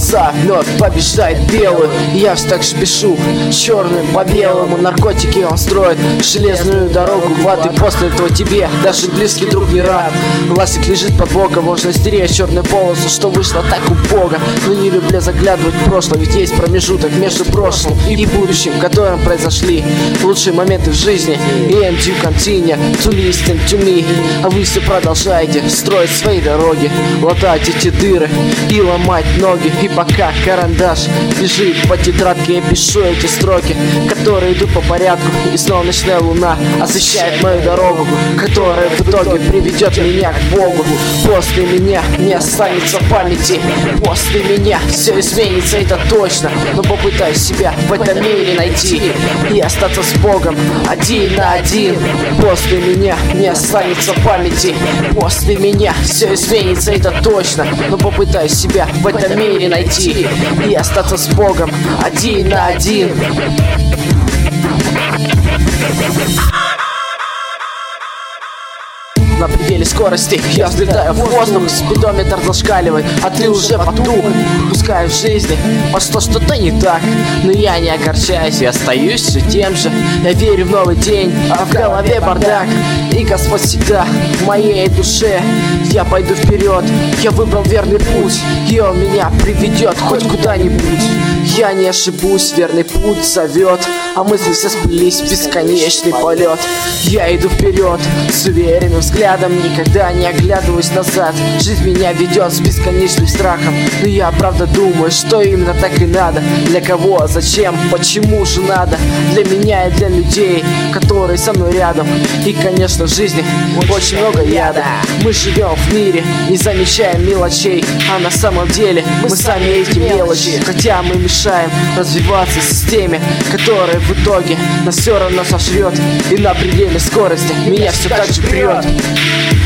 полоса вновь побеждает белую. И я все так же пишу черным по белому. Наркотики он строит железную дорогу в ад. И после этого тебе даже близкий друг не рад. Властик лежит под боком, можно стереть черную полосу, что вышло так убого. Но не люблю заглядывать в прошлое, ведь есть промежуток между прошлым и будущим, в котором произошли лучшие моменты в жизни. And you continue to listen to me. А вы все продолжаете строить свои дороги, латать эти дыры и ломать ноги. И пока карандаш лежит по тетрадке, я пишу эти строки, которые идут по порядку. И снова ночная луна освещает мою дорогу, которая в итоге приведет меня к Богу. После меня не останется памяти, после меня все изменится, это точно. Но попытаюсь себя в этом мире найти и остаться с Богом один на один. После меня не останется памяти, после меня все изменится, это точно. Но попытаюсь себя в этом мире найти и остаться с Богом один на один. На пределе скорости я взлетаю в воздух, спидометр зашкаливает, а ты уже потух. Пускай в жизни пошло что-то не так, но я не огорчаюсь, я остаюсь все тем же. Я верю в новый день, а в голове бардак. И Господь всегда в моей душе. Я пойду вперед, я выбрал верный путь, и он меня приведет хоть куда-нибудь. Я не ошибусь, верный путь зовет, а мысли все сплелись в бесконечный полет. Я иду вперед с уверенным взглядом, никогда не оглядываюсь назад. Жизнь меня ведет с бесконечным страхом, но я правда думаю, что именно так и надо. Для кого, зачем, почему же надо? Для меня и для людей, которые со мной рядом. И конечно в жизни очень много яда. Мы живем в мире, не замечаем мелочей, а на самом деле мы сами эти мелочи. Хотя мы мешаем развиваться системе, которая в итоге нас все равно сожрет. И на пределе скорости меня все так же прет.